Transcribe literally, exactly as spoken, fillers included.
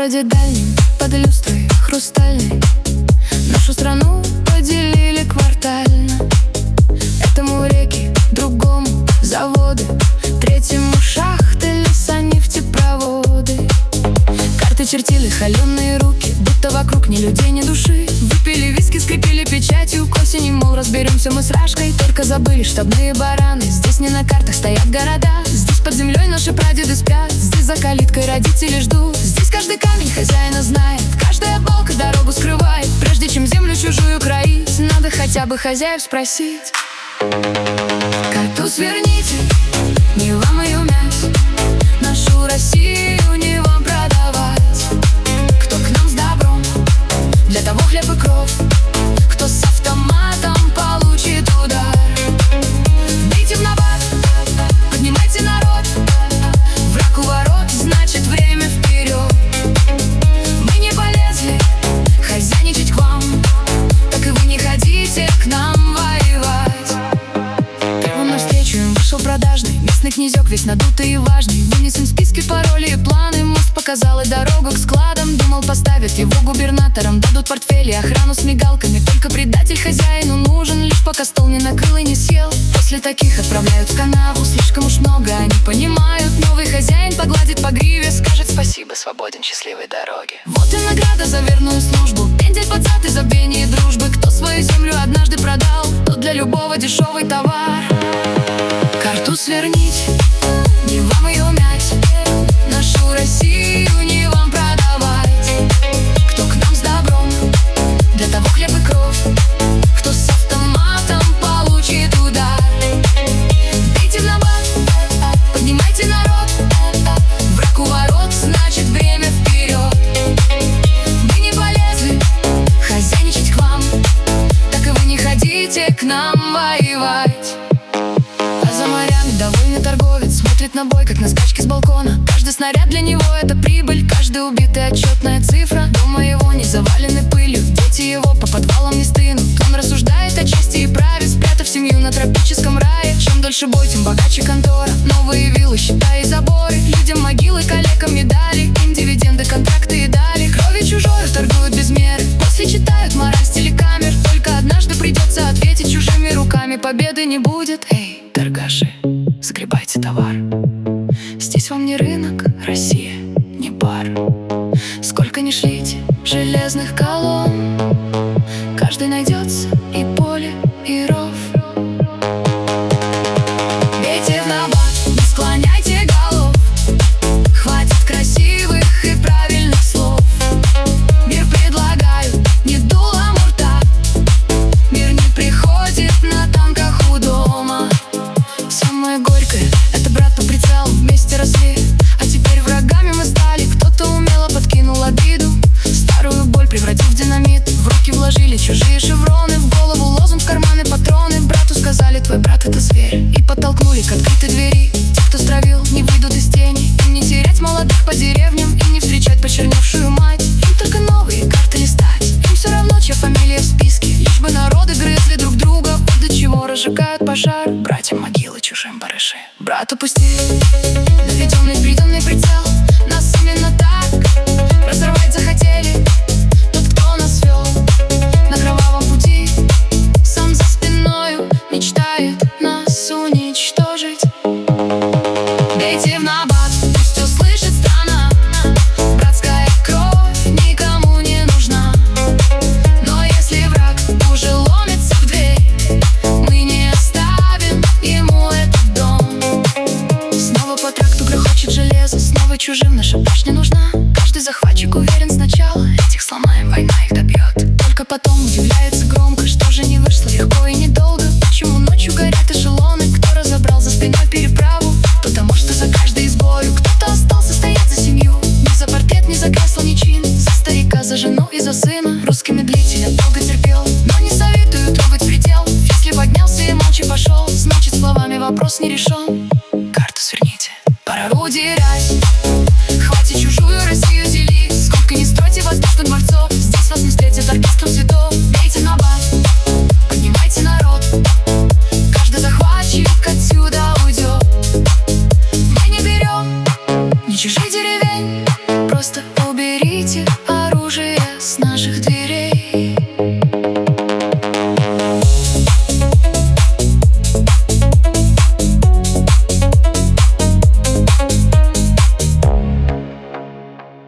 городе дальнем, под люстрой хрустальной, нашу страну поделили квартально. Этому реки, другому заводы, третьему шахты, леса, нефтепроводы. Карты чертили холеные руки, будто вокруг ни людей, ни души. Выпили виски, скрепили печатью к осени, мол, разберемся мы с Рашкой. Только забыли штабные бараны. Здесь не на картах стоят города. Здесь под землей наши прадеды спят. Здесь за калиткой родители ждут. Здесь каждый камень хозяина знает, каждая балка дорогу скрывает. Прежде чем землю чужую кроить, надо хотя бы хозяев спросить. Карту сверните, не вам ее мять, нашу Россию не вам продавать. Кто к нам с добром, для того хлеб и кровь, кто с автоматом получит удар. Бейте в набат, поднимайте народ, враг у ворот, значит время вперед. Мы не полезли хозяйничать к вам, так и вы не ходите к нам воевать. Первым навстречу им вышел продажный местный князек, весь надутый и важный. Вынесен списки, пароли и планы, мост показал и дорогу к складам. Думал, поставят его губернатором, дадут портфель и охрану с мигалками. Только предатель хозяину нужен, лишь пока стол не накрыл и не съел. После таких отправляют в канаву, слишком уж много они понимают. Новый хозяин погладит по гриве, скажет спасибо, свободен, счастливой дороги. Вот и награда за верную службу, пендель под зад и забвение дружбы. Кто свою землю однажды продал, тот для любого дешевый товар. Карту сверните, не вам ее мять, нашу Россию не вам продавать. Кто к нам с добром, для того хлеб и кровь, кто с автоматом получит удар. Бейте в набат, поднимайте народ, враг у ворот, значит время вперед. Мы не полезли хозяйничать к вам, так и вы не ходите к нам воевать. Довольный торговец смотрит на бой, как на скачки с балкона. Каждый снаряд для него — это прибыль, каждый убитый — отчетная цифра. Дома его не завалены пылью, дети его по подвалам не стынут. Он рассуждает о чести и праве, спрятав семью на тропическом рае. Чем дольше бой, тем богаче контора. Новые виллы, счета и заборы, людям могилы, коллегам медали, им дивиденды, контракты и дали. Кровью чужою торгуют без меры, после читают мораль с телекамер. Только однажды придется ответить чужими руками, победы не будет. Эй, торгаши, загребайте товар. Здесь вам не рынок, Россия, не бар. Сколько ни шлите железных колонн, каждый найдется и поле, и ров. Бейте в набат, не склоняйте голов, хватит красивых и правильных слов. Мир предлагают не дулом у рта, мир не приходит на танках у дома. Самое горькое — это брат по прицелу, вместе росли, а теперь врагами мы стали. Кто-то умело подкинул обиду, старую боль превратив в динамит. В руки вложили чужие шевроны, в голову лозунг, в карманы патроны. Брату сказали: твой брат — это зверь, и подтолкнули к открытой двери. Те, кто стравил, не выйдут из тени, им не терять молодых по деревням, им не встречать почерневшую мать, им только новые карты листать. Им все равно, чья фамилия в списке, лишь бы народы грызли друг друга. Вот до чего разжигают пожар братьям могилы, чужим барыши. Брат упустил наведенный приданный прицел, нас именно так разорвать захотели. Тот, кто нас вел на кровавом пути, сам за спиною мечтает нас уничтожить. Бейте в набат, пусть услышит страна, братская кровь никому не нужна. Но если враг уже ломится в дверь, мы не оставим ему этот дом. Снова по тракту грохочет железо, снова чужим наша башня нужна. Каждый захватчик уверен сначала, этих сломаем, война их добьет. Только потом удивляется громко, что же не вышло легко и недолго. Почему ночью горят эшелоны, кто разобрал за спиной переправу? Кто-то, может, и за каждой избою, кто-то остался стоять за семью. Ни за портрет, ни за кресло, ни чин, за старика, за жену и за сына. Русский медлитель долго терпел, но не советую трогать предел. Если поднялся и молча пошел, значит, словами вопрос не решен. Карту сверните, пора удирать, хватит чужую Россию делить. Сколько не стройте воздушных дворцов, здесь вас не встретит оркестром цветов. Бейте на бас, поднимайте народ, каждый захватчик отсюда уйдет. Мы не берем ни чужих деревень, просто уберите